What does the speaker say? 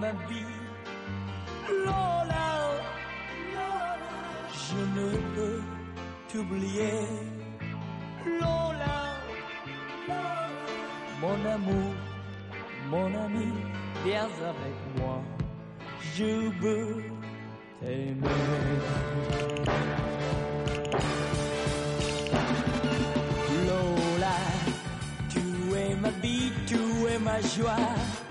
ma vie. Lola, je ne peux t'oublier. Lola, mon amour, mon ami, viens avec moi, je veux t'aimer. Lola, tu es ma vie, tu es ma joie.